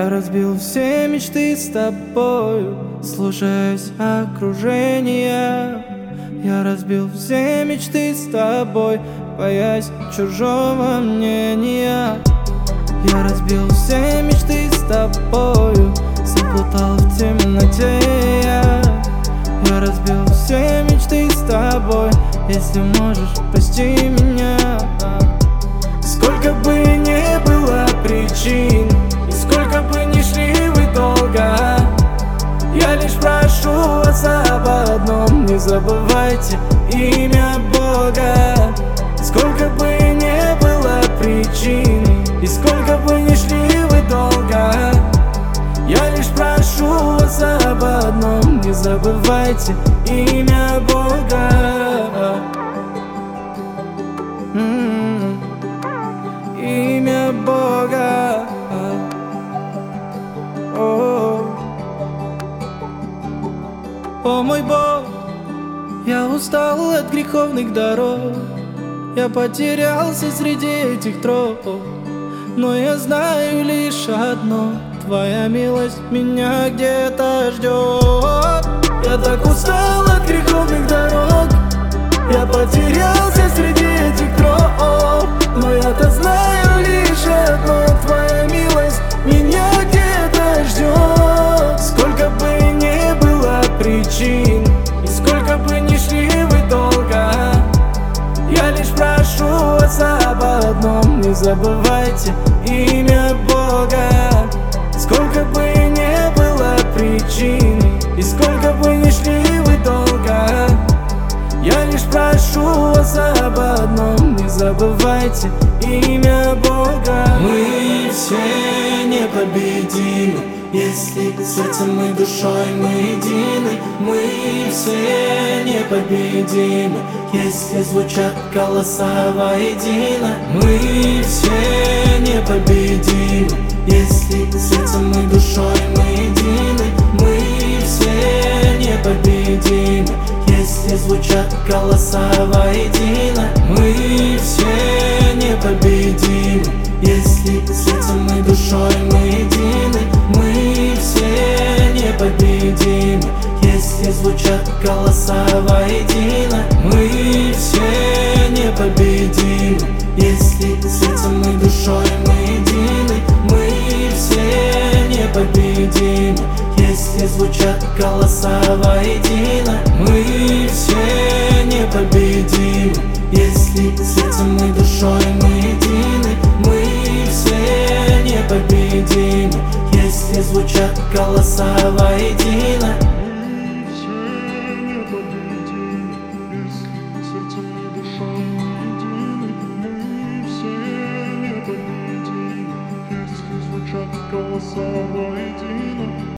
Я разбил все мечты с тобою, слушаясь окружения. Я разбил все мечты с тобой, боясь чужого мнения. Я разбил все мечты с тобою, заплутал в темноте я разбил все мечты с тобой, если можешь, прости меня. Сколько бы ни было причин, и сколько бы ни шли вы долго, я лишь прошу вас об одном: не забывайте имя Бога. Сколько бы ни было причин, и сколько бы ни шли вы долго, я лишь прошу вас об одном: не забывайте имя Бога. Имя Бога. О мой Бог, я устал от греховных дорог, я потерялся среди этих троп, но я знаю лишь одно: твоя милость меня где-то ждет. Я так устал от греховных дорог, я потерялся среди этих троп, но я-то знаю лишь одно: твоя милость меня где-то ждет. Сколько бы ни было причин, и сколько бы ни шли вы долго, я лишь прошу вас об одном: не забывайте имя Бога. Сколько бы ни было причин, и сколько бы ни шли вы долго, я лишь прошу вас об одном: не забывайте имя Бога. Мы все непобедимы, если сердцем и душой мы едины. Мы все непобедимы, если звучат голоса воедино. Мы все непобедимы, если сердцем и душой мы едины. Мы все непобедимы, если звучат голоса воедино. Мы все непобедимы, если сердцем и душой мы едины. Мы все непобедимы, если звучат голоса воедино. Мы все непобедимы, если сердцем и душой мы едины. Мы все непобедимы, если звучат голоса воедино. Мы все непобедимы, если сердцем и душой мы едины. Мы все непобедимы, если звучат голоса воедино.